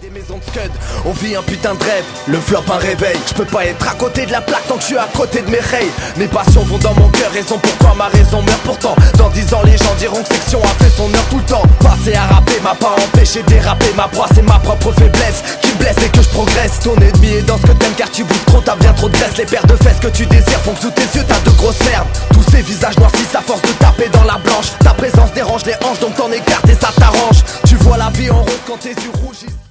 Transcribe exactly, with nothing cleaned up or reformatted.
des maisons de scud, on vit un putain de rêve, le flop un réveil. Je peux pas être à côté de la plaque tant que je suis à côté de mes rails. Mes passions vont dans mon cœur, raison pourquoi ma raison meurt. Pourtant dans dix ans les gens diront que Section a fait son heure tout le temps. Passer à rapper m'a pas empêché de déraper. Ma proie c'est ma propre faiblesse qui me blesse et que je progresse. Ton ennemi est dans ce que t'aimes car tu bouges trop, t'as bien trop de graisse. Les paires de fesses que tu désires font que sous tes yeux t'as de grosses merdes. Tous ces visages noircis à force de taper dans la blanche. Ta présence dérange les hanches donc t'en écartes et ça t'arrange. Tu vois la vie en rose quand tes yeux rougissent.